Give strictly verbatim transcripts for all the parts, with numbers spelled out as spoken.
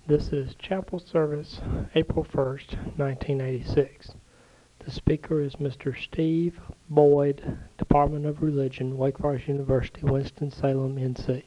This is chapel service, April first, nineteen eighty-six. The speaker is Mister Steve Boyd, Department of Religion, Wake Forest University, Winston-Salem, N C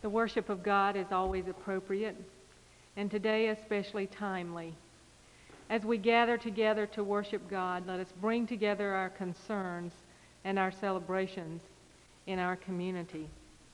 The worship of God is always appropriate, and today especially timely. As we gather together to worship God, let us bring together our concerns and our celebrations in our community.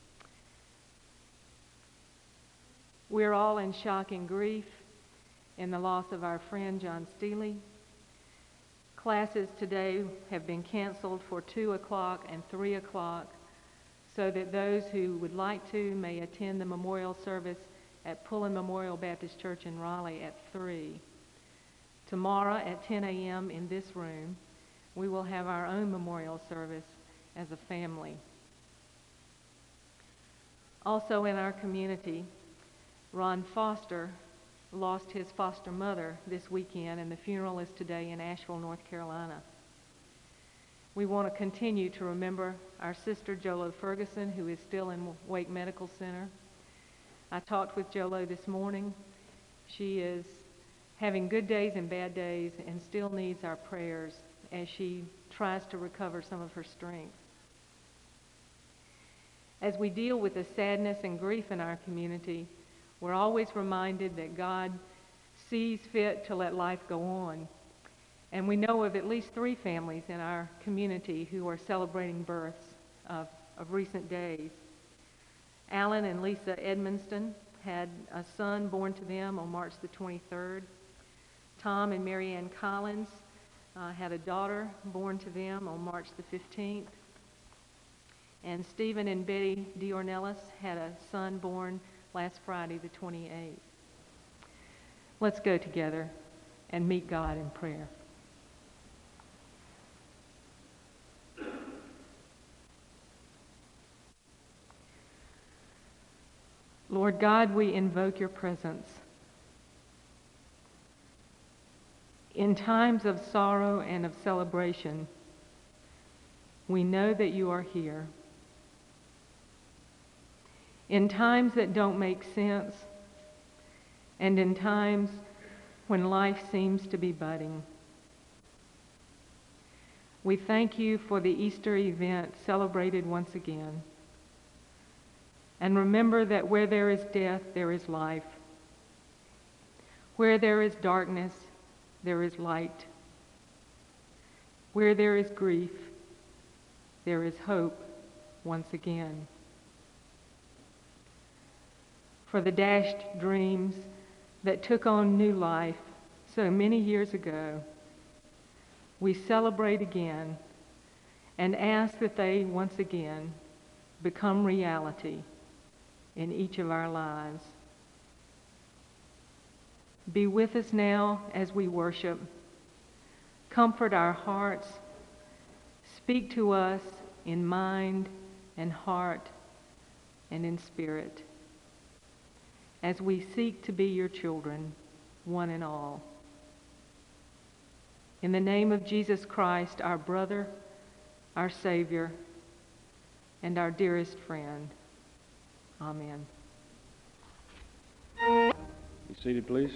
We're all in shock and grief in the loss of our friend John Steely. Classes today have been canceled for two o'clock and three o'clock so that those who would like to may attend the memorial service at Pullen Memorial Baptist Church in Raleigh at three. Tomorrow at ten a.m. in this room, we will have our own memorial service as a family. Also in our community, Ron Foster lost his foster mother this weekend, and the funeral is today in Asheville, North Carolina. We want to continue to remember our sister Jolo Ferguson, who is still in Wake Medical Center. I talked with Jolo this morning. She is having good days and bad days and still needs our prayers as she tries to recover some of her strength. As we deal with the sadness and grief in our community, we're always reminded that God sees fit to let life go on. And we know of at least three families in our community who are celebrating births of, of recent days. Alan and Lisa Edmonston had a son born to them on March the twenty-third. Tom and Mary Ann Collins uh, had a daughter born to them on March the fifteenth. And Stephen and Betty Diornellis had a son born last Friday the twenty-eighth. Let's go together and meet God in prayer. Lord God, we invoke your presence. In times of sorrow and of celebration, we know that you are here. In times that don't make sense, and in times when life seems to be budding, we thank you for the Easter event celebrated once again. And remember that where there is death, there is life. Where there is darkness, there is light. Where there is grief, there is hope once again. For the dashed dreams that took on new life so many years ago, we celebrate again and ask that they once again become reality in each of our lives. Be with us now as we worship. Comfort our hearts. Speak to us in mind and heart and in spirit as we seek to be your children, one and all. In the name of Jesus Christ, our brother, our Savior, and our dearest friend. Amen. Be seated, please.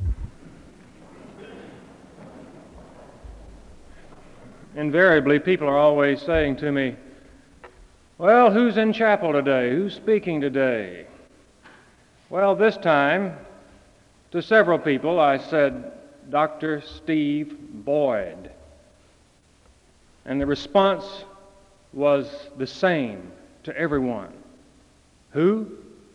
Invariably, people are always saying to me, well, who's in chapel today? Who's speaking today? Well, this time, to several people, I said, Doctor Steve Boyd. And the response was the same to everyone. Who?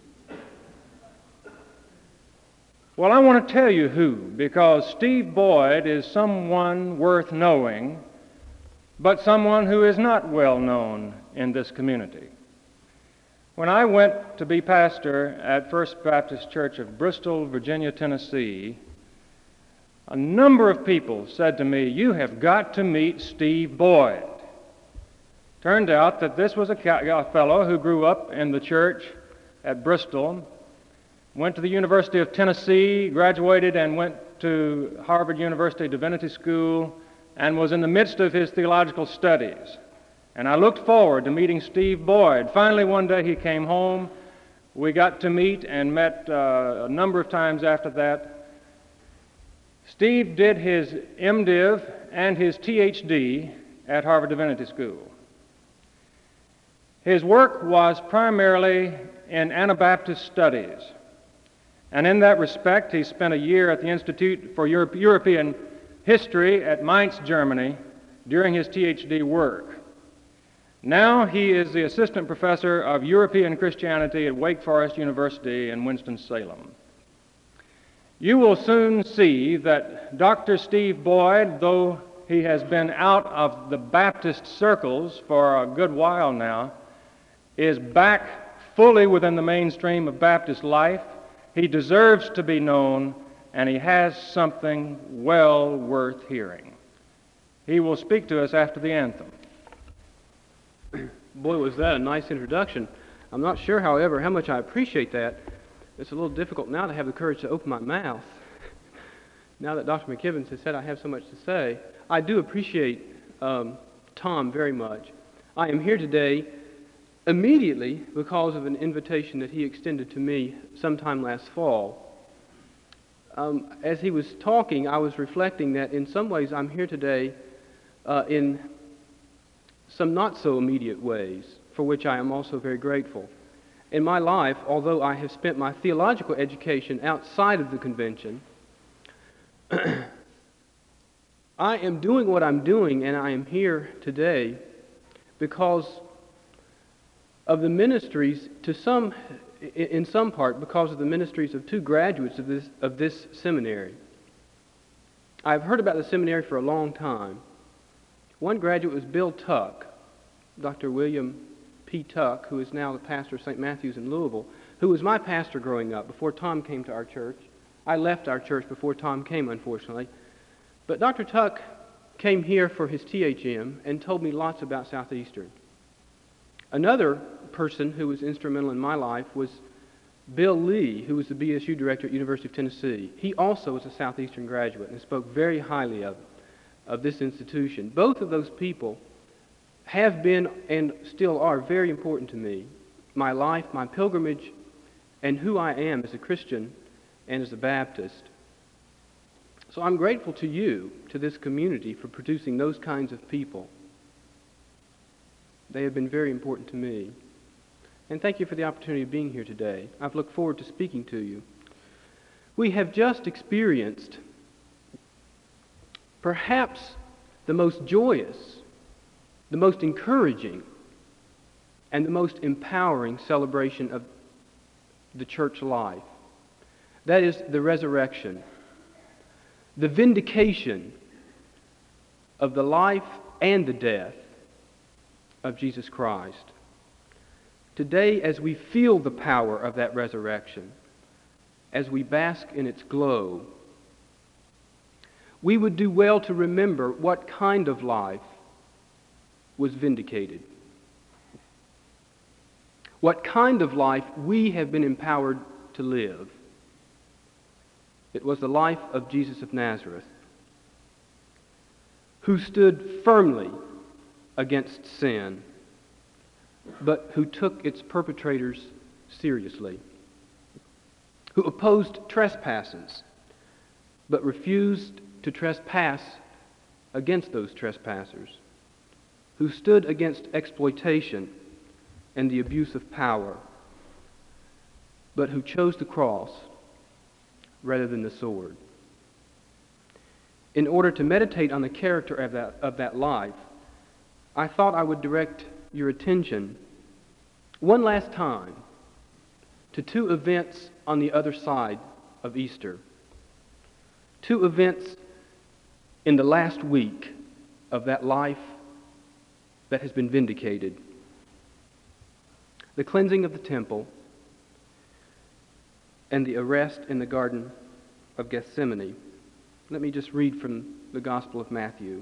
Well, I want to tell you who, because Steve Boyd is someone worth knowing, but someone who is not well known in this community. When I went to be pastor at First Baptist Church of Bristol, Virginia, Tennessee, a number of people said to me, you have got to meet Steve Boyd. Turned out that this was a fellow who grew up in the church at Bristol, went to the University of Tennessee, graduated and went to Harvard University Divinity School, and was in the midst of his theological studies. And I looked forward to meeting Steve Boyd. Finally, one day he came home. We got to meet and met uh, a number of times after that. Steve did his MDiv and his T H D at Harvard Divinity School. His work was primarily in Anabaptist studies, and in that respect, he spent a year at the Institute for Europe- European History at Mainz, Germany, during his T H D work. Now he is the assistant professor of European Christianity at Wake Forest University in Winston-Salem. You will soon see that Doctor Steve Boyd, though he has been out of the Baptist circles for a good while now, is back fully within the mainstream of Baptist life. He deserves to be known, and he has something well worth hearing. He will speak to us after the anthem. Boy, was that a nice introduction. I'm not sure, however, how much I appreciate that. It's a little difficult now to have the courage to open my mouth. Now that Doctor McKibbins has said I have so much to say, I do appreciate um, Tom very much. I am here today immediately because of an invitation that he extended to me sometime last fall. Um, as he was talking, I was reflecting that in some ways I'm here today uh, in some not so immediate ways, for which I am also very grateful. In my life, although I have spent my theological education outside of the convention, I am doing what I'm doing, and I am here today because of the ministries, to some, in some part, because of the ministries of two graduates of this, of this seminary. I've heard about the seminary for a long time. One graduate was Bill Tuck, Doctor William P. Tuck, who is now the pastor of Saint Matthew's in Louisville, who was my pastor growing up before Tom came to our church. I left our church before Tom came, unfortunately. But Doctor Tuck came here for his T H M and told me lots about Southeastern. Another person who was instrumental in my life was Bill Lee, who was the B S U director at University of Tennessee. He also was a Southeastern graduate and spoke very highly of, of this institution. Both of those people have been and still are very important to me. My life, my pilgrimage, and who I am as a Christian and as a Baptist. So I'm grateful to you, to this community, for producing those kinds of people. They have been very important to me. And thank you for the opportunity of being here today. I've looked forward to speaking to you. We have just experienced perhaps the most joyous, the most encouraging, and the most empowering celebration of the church life. That is the resurrection, the vindication of the life and the death of Jesus Christ. Today, as we feel the power of that resurrection, as we bask in its glow, we would do well to remember what kind of life was vindicated. What kind of life we have been empowered to live. It was the life of Jesus of Nazareth, who stood firmly against sin, but who took its perpetrators seriously, who opposed trespasses, but refused to trespass against those trespassers, who stood against exploitation and the abuse of power, but who chose the cross rather than the sword. In order to meditate on the character of that, of that life, I thought I would direct your attention one last time to two events on the other side of Easter. Two events in the last week of that life that has been vindicated. The cleansing of the temple and the arrest in the Garden of Gethsemane. Let me just read from the Gospel of Matthew.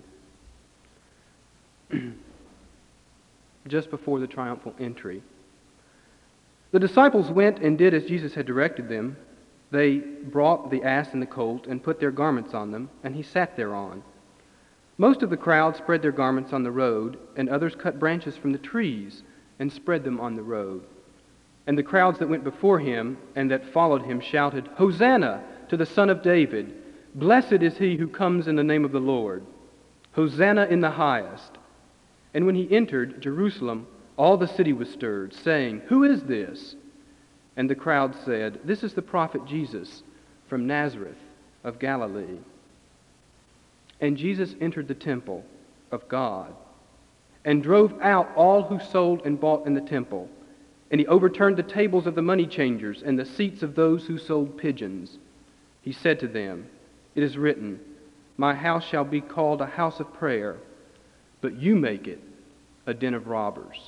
Just before the triumphal entry. The disciples went and did as Jesus had directed them. They brought the ass and the colt and put their garments on them, and he sat thereon. Most of the crowd spread their garments on the road, and others cut branches from the trees and spread them on the road. And the crowds that went before him and that followed him shouted, "Hosanna to the Son of David! Blessed is he who comes in the name of the Lord! Hosanna in the highest!" And when he entered Jerusalem, all the city was stirred, saying, "Who is this?" And the crowd said, "This is the prophet Jesus from Nazareth of Galilee." And Jesus entered the temple of God and drove out all who sold and bought in the temple. And he overturned the tables of the money changers and the seats of those who sold pigeons. He said to them, "It is written, 'My house shall be called a house of prayer,' but you make it a den of robbers."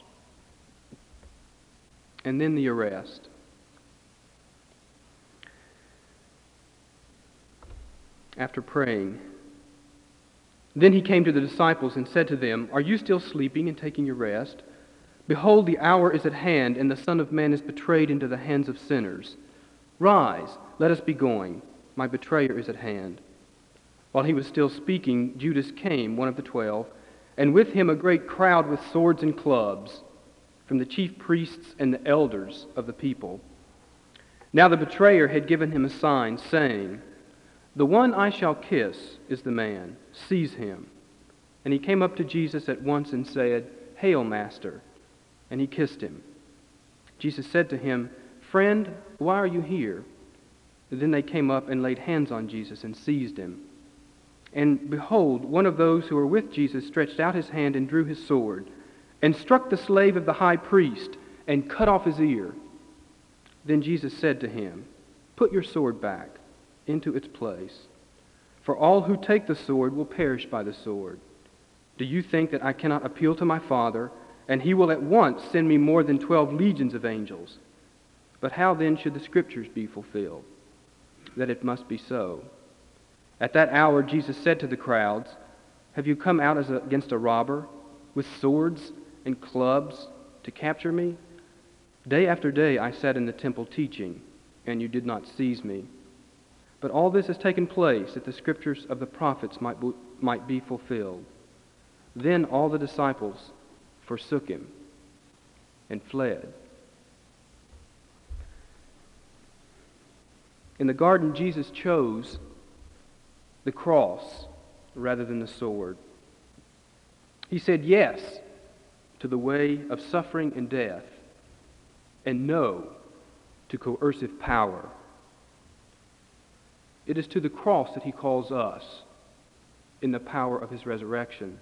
And then the arrest. After praying, then he came to the disciples and said to them, "Are you still sleeping and taking your rest? Behold, the hour is at hand, and the Son of Man is betrayed into the hands of sinners. Rise, let us be going. My betrayer is at hand." While he was still speaking, Judas came, one of the twelve, and with him a great crowd with swords and clubs, from the chief priests and the elders of the people. Now the betrayer had given him a sign, saying, "The one I shall kiss is the man. Seize him." And he came up to Jesus at once and said, "Hail, Master." And he kissed him. Jesus said to him, "Friend, why are you here?" And then they came up and laid hands on Jesus and seized him. And behold, one of those who were with Jesus stretched out his hand and drew his sword, and struck the slave of the high priest, and cut off his ear. Then Jesus said to him, "Put your sword back into its place, for all who take the sword will perish by the sword. Do you think that I cannot appeal to my Father, and he will at once send me more than twelve legions of angels? But how then should the Scriptures be fulfilled, that it must be so?" At that hour Jesus said to the crowds, "Have you come out as against a robber, with swords and clubs, to capture me? Day after day I sat in the temple teaching, and you did not seize me. But all this has taken place that the Scriptures of the prophets might be, might be fulfilled." Then all the disciples forsook him and fled. In the garden, Jesus chose the cross rather than the sword. He said yes to the way of suffering and death, and no to coercive power. It is to the cross that he calls us in the power of his resurrection.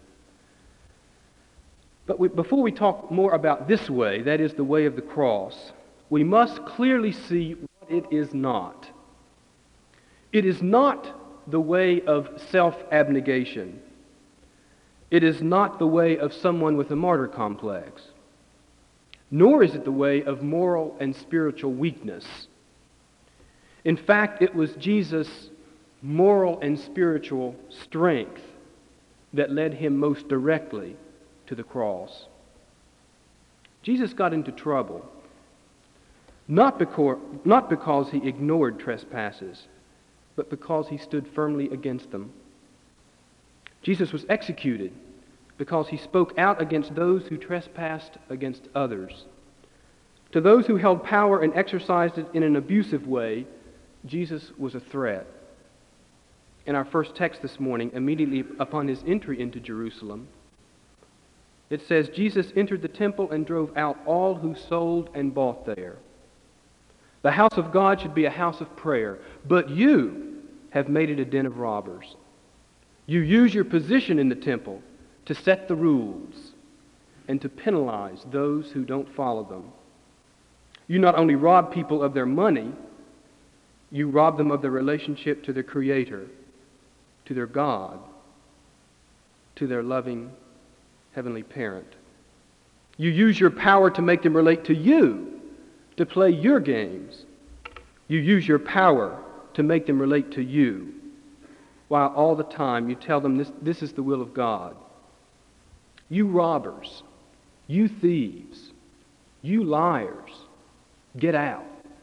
But we, before we talk more about this way, that is the way of the cross, we must clearly see what it is not. It is not the way of self-abnegation. It is not the way of someone with a martyr complex. Nor is it the way of moral and spiritual weakness. In fact, it was Jesus' moral and spiritual strength that led him most directly to the cross. Jesus got into trouble, not because, not because he ignored trespasses, but because he stood firmly against them. Jesus was executed because he spoke out against those who trespassed against others. To those who held power and exercised it in an abusive way, Jesus was a threat. In our first text this morning, immediately upon his entry into Jerusalem, it says, Jesus entered the temple and drove out all who sold and bought there. The house of God should be a house of prayer, but you have made it a den of robbers. You use your position in the temple to set the rules and to penalize those who don't follow them. You not only rob people of their money, you rob them of their relationship to their Creator, to their God, to their loving Heavenly Parent. You use your power to make them relate to you, to play your games. You use your power to make them relate to you, while all the time you tell them this, this is the will of God. You robbers, you thieves, you liars, get out.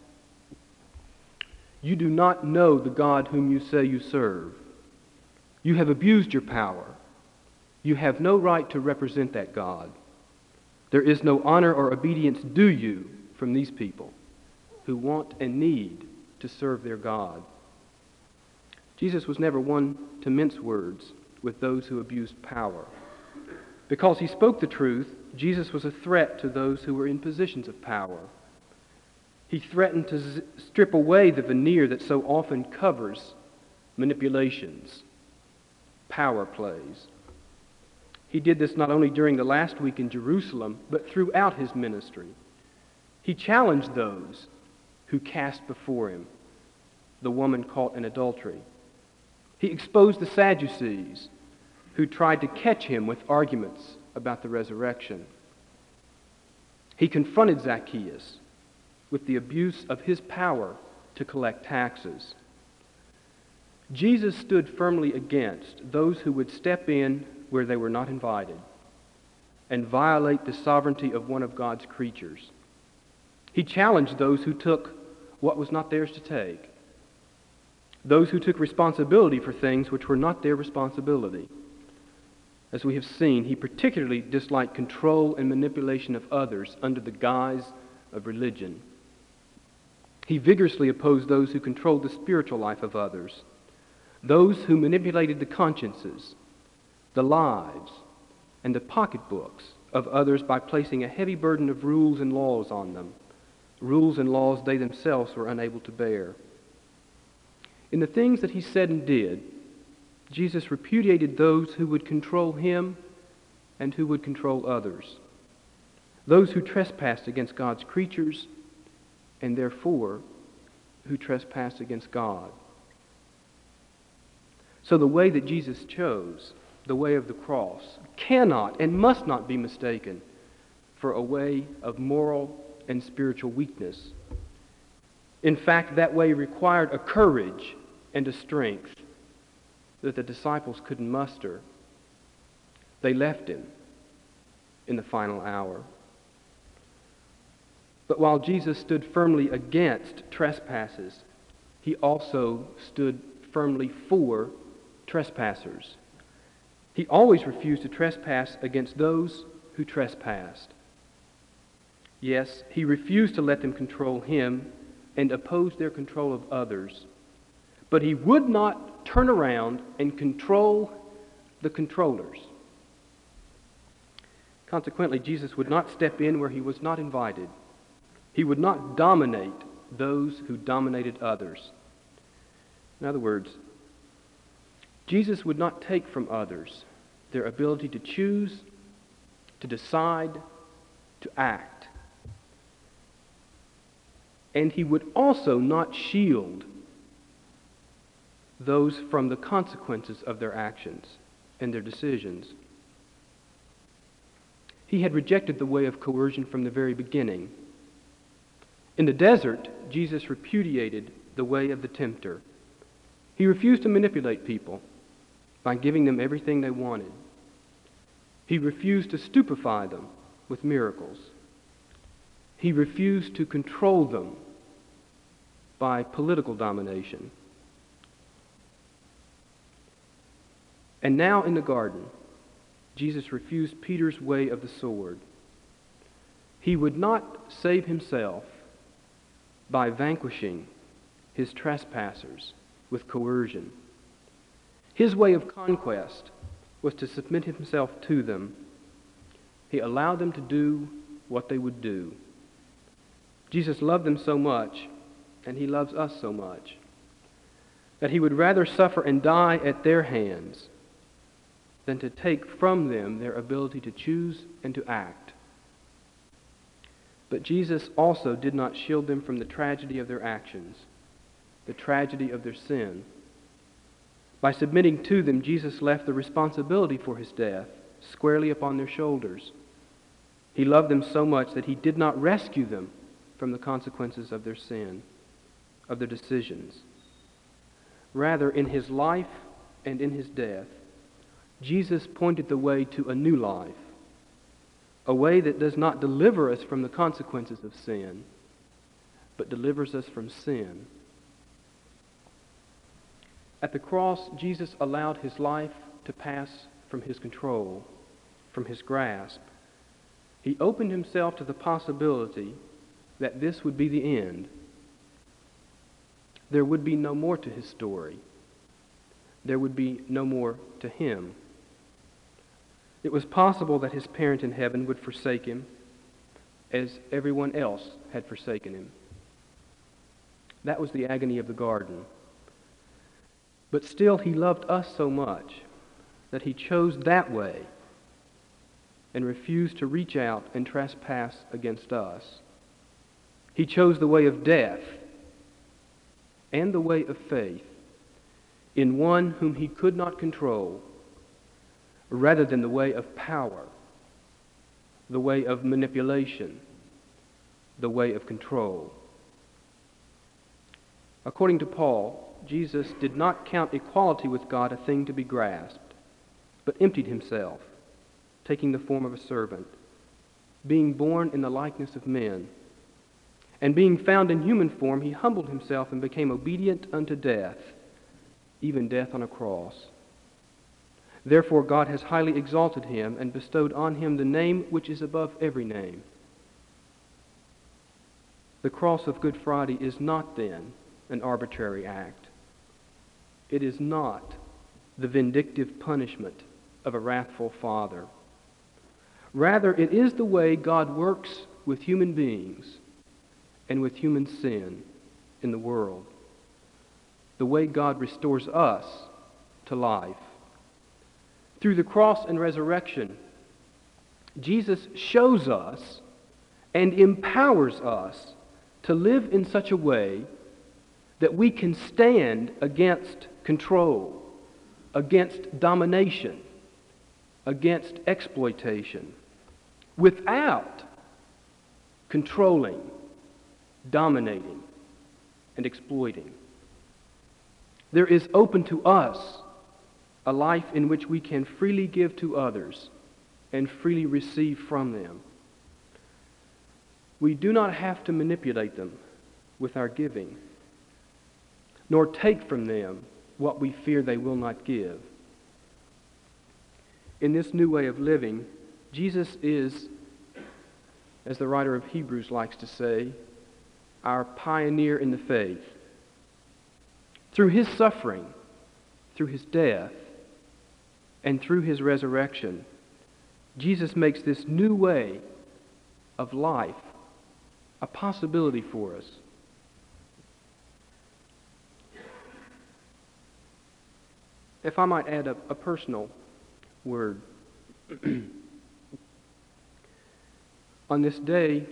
You do not know the God whom you say you serve. You have abused your power. You have no right to represent that God. There is no honor or obedience due you from these people who want and need to serve their God. Jesus was never one to mince words with those who abused power. Because he spoke the truth, Jesus was a threat to those who were in positions of power. He threatened to z- strip away the veneer that so often covers manipulations, power plays. He did this not only during the last week in Jerusalem, but throughout his ministry. He challenged those who cast before him the woman caught in adultery. He exposed the Sadducees who tried to catch him with arguments about the resurrection. He confronted Zacchaeus with the abuse of his power to collect taxes. Jesus stood firmly against those who would step in where they were not invited and violate the sovereignty of one of God's creatures. He challenged those who took what was not theirs to take, those who took responsibility for things which were not their responsibility. As we have seen, he particularly disliked control and manipulation of others under the guise of religion. He vigorously opposed those who controlled the spiritual life of others, those who manipulated the consciences, the lives, and the pocketbooks of others by placing a heavy burden of rules and laws on them, rules and laws they themselves were unable to bear. In the things that he said and did, Jesus repudiated those who would control him and who would control others, those who trespassed against God's creatures and therefore who trespassed against God. So the way that Jesus chose, the way of the cross, cannot and must not be mistaken for a way of moral and spiritual weakness. In fact, that way required a courage and a strength that the disciples couldn't muster. They left him in the final hour. But while Jesus stood firmly against trespasses, he also stood firmly for trespassers. He always refused to trespass against those who trespassed. Yes, he refused to let them control him and oppose their control of others. But he would not turn around and control the controllers. Consequently, Jesus would not step in where he was not invited. He would not dominate those who dominated others. In other words, Jesus would not take from others their ability to choose, to decide, to act. And he would also not shield those from the consequences of their actions and their decisions. He had rejected the way of coercion from the very beginning. In the desert, Jesus repudiated the way of the tempter. He refused to manipulate people by giving them everything they wanted. He refused to stupefy them with miracles. He refused to control them by political domination. And now in the garden, Jesus refused Peter's way of the sword. He would not save himself by vanquishing his trespassers with coercion. His way of conquest was to submit himself to them. He allowed them to do what they would do. Jesus loved them so much, and he loves us so much, that he would rather suffer and die at their hands than to take from them their ability to choose and to act. But Jesus also did not shield them from the tragedy of their actions, the tragedy of their sin. By submitting to them, Jesus left the responsibility for his death squarely upon their shoulders. He loved them so much that he did not rescue them from the consequences of their sin, of their decisions. Rather, in his life and in his death, Jesus pointed the way to a new life, a way that does not deliver us from the consequences of sin, but delivers us from sin. At the cross, Jesus allowed his life to pass from his control, from his grasp. He opened himself to the possibility that this would be the end. There would be no more to his story. There would be no more to him. It was possible that his parent in heaven would forsake him as everyone else had forsaken him. That was the agony of the garden. But still, he loved us so much that he chose that way and refused to reach out and trespass against us. He chose the way of death and the way of faith in one whom he could not control, rather than the way of power, the way of manipulation, the way of control. According to Paul, Jesus did not count equality with God a thing to be grasped, but emptied himself, taking the form of a servant, being born in the likeness of men. And being found in human form, he humbled himself and became obedient unto death, even death on a cross. Therefore God has highly exalted him and bestowed on him the name which is above every name. The cross of Good Friday is not then an arbitrary act. It is not the vindictive punishment of a wrathful father. Rather, it is the way God works with human beings and with human sin in the world. The way God restores us to life. Through the cross and resurrection, Jesus shows us and empowers us to live in such a way that we can stand against control, against domination, against exploitation, without controlling, dominating, and exploiting. There is open to us a life in which we can freely give to others and freely receive from them. We do not have to manipulate them with our giving, nor take from them what we fear they will not give. In this new way of living, Jesus is, as the writer of Hebrews likes to say, our pioneer in the faith. Through his suffering, through his death, and through his resurrection, Jesus makes this new way of life a possibility for us. If I might add a, a personal word. On this day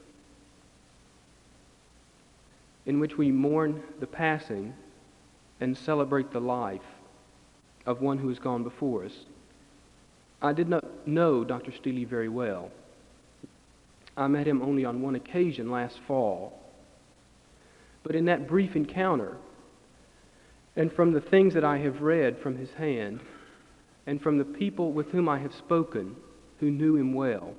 in which we mourn the passing and celebrate the life of one who has gone before us, I did not know Doctor Steele very well. I met him only on one occasion last fall. But in that brief encounter, and from the things that I have read from his hand, and from the people with whom I have spoken who knew him well,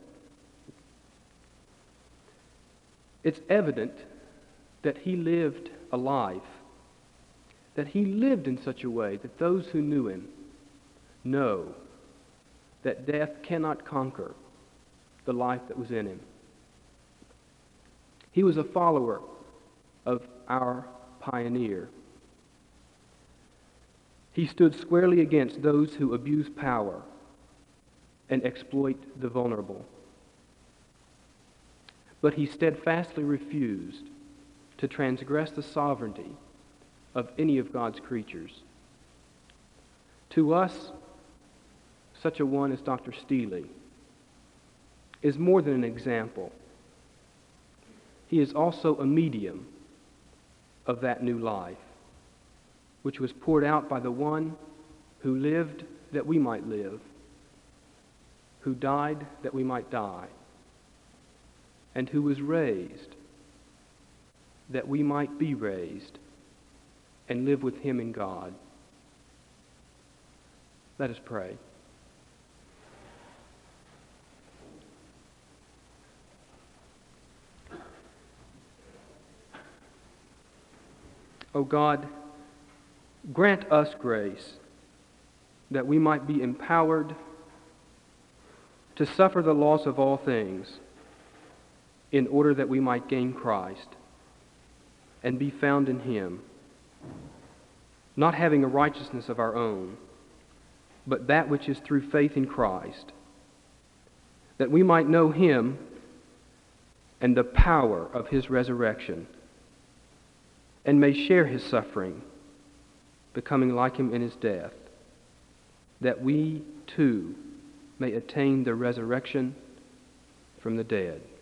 it's evident that he lived a life, that he lived in such a way that those who knew him know that death cannot conquer the life that was in him. He was a follower of our pioneer. He stood squarely against those who abuse power and exploit the vulnerable. But he steadfastly refused to transgress the sovereignty of any of God's creatures. To us, such a one as Doctor Steele is more than an example. He is also a medium of that new life, which was poured out by the one who lived that we might live, who died that we might die, and who was raised that we might be raised and live with him in God. Let us pray. O God, grant us grace that we might be empowered to suffer the loss of all things in order that we might gain Christ and be found in him, not having a righteousness of our own, but that which is through faith in Christ, that we might know him and the power of his resurrection, and may share his suffering, becoming like him in his death, that we too may attain the resurrection from the dead.